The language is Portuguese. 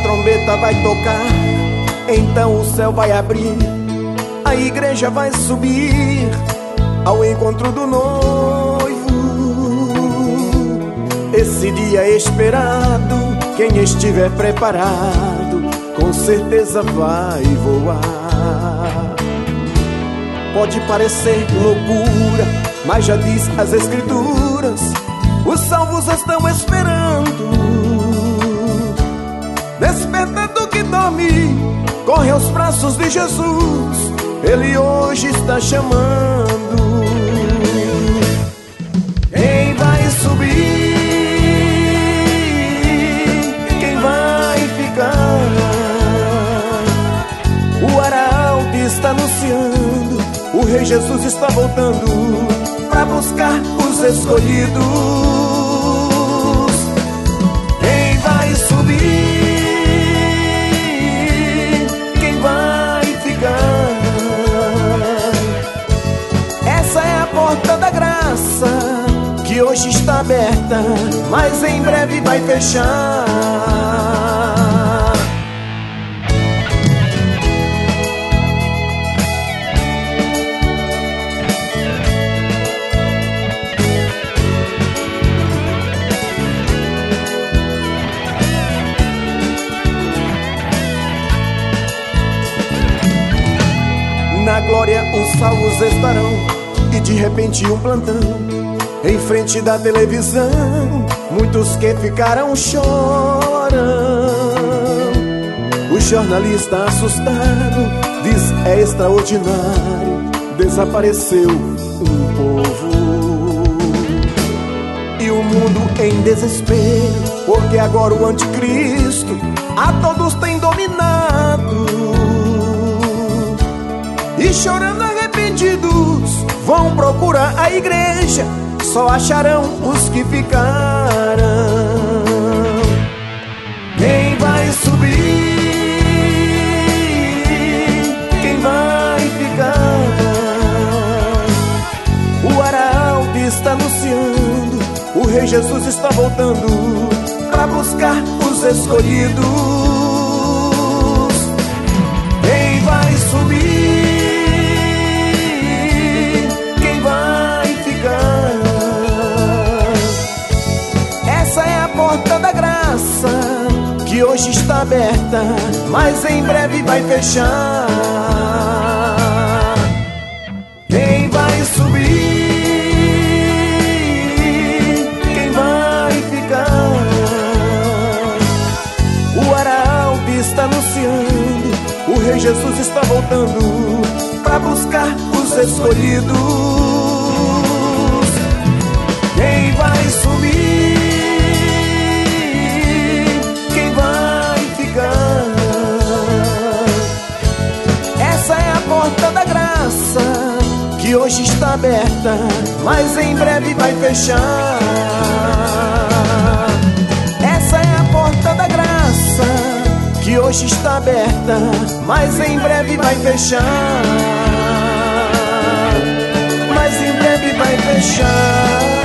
trombeta vai tocar, então o céu vai abrir, a igreja vai subir ao encontro do noivo. Esse dia é esperado, quem estiver preparado com certeza vai voar. Pode parecer loucura, mas já diz as escrituras, os salvos estão esperando. Desperta do que dorme, corre aos braços de Jesus, Ele hoje está chamando. Quem vai subir? Quem vai ficar? O arauto está anunciando, o Rei Jesus está voltando para buscar os escolhidos. Quem vai subir? Porta da graça que hoje está aberta, mas em breve vai fechar. Na glória os salvos estarão, e de repente um plantão em frente da televisão, muitos que ficaram choram. O jornalista assustado diz: é extraordinário, desapareceu um povo. E o mundo em desespero, porque agora o anticristo a todos tem dominado. E chorando arrependidos vão procurar a igreja, só acharão os que ficaram. Quem vai subir? Quem vai ficar? O arauto está anunciando, o Rei Jesus está voltando para buscar os escolhidos. Quem vai subir? Porta da graça que hoje está aberta, mas em breve vai fechar. Quem vai subir? Quem vai ficar? O arauto está anunciando, o Rei Jesus está voltando para buscar os escolhidos. Quem vai subir? Porta da graça que hoje está aberta, mas em breve vai fechar. Essa é a porta da graça que hoje está aberta, mas em breve vai fechar. Mas em breve vai fechar.